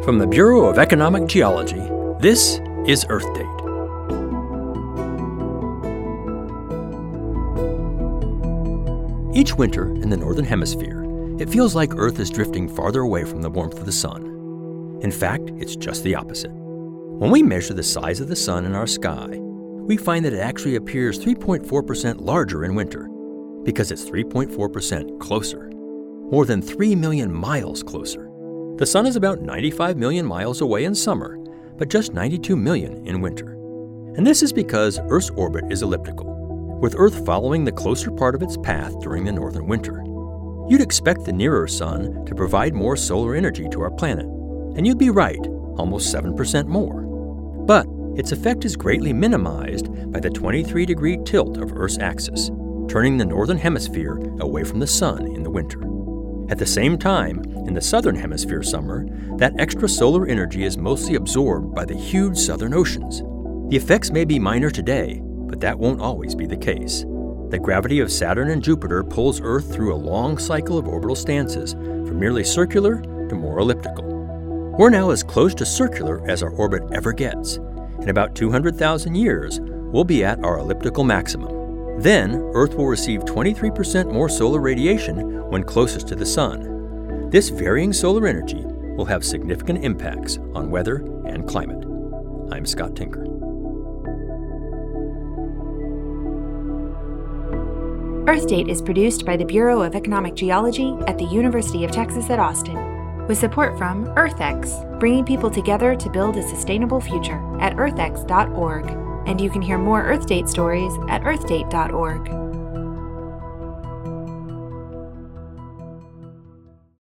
From the Bureau of Economic Geology, this is Earth Date. Each winter in the Northern Hemisphere, it feels like Earth is drifting farther away from the warmth of the sun. In fact, it's just the opposite. When we measure the size of the sun in our sky, we find that it actually appears 3.4% larger in winter, because it's 3.4% closer, more than 3 million miles closer. The sun is about 95 million miles away in summer, but just 92 million in winter. And this is because Earth's orbit is elliptical, with Earth following the closer part of its path during the northern winter. You'd expect the nearer sun to provide more solar energy to our planet, and you'd be right, almost 7% more. But its effect is greatly minimized by the 23-degree tilt of Earth's axis, turning the northern hemisphere away from the sun in the winter. At the same time, in the southern hemisphere summer, that extra solar energy is mostly absorbed by the huge southern oceans. The effects may be minor today, but that won't always be the case. The gravity of Saturn and Jupiter pulls Earth through a long cycle of orbital stances, from merely circular to more elliptical. We're now as close to circular as our orbit ever gets. In about 200,000 years, we'll be at our elliptical maximum. Then, Earth will receive 23% more solar radiation when closest to the Sun. This varying solar energy will have significant impacts on weather and climate. I'm Scott Tinker. Earth Date is produced by the Bureau of Economic Geology at the University of Texas at Austin, with support from EarthX, bringing people together to build a sustainable future at earthx.org. And you can hear more Earth Date stories at earthdate.org.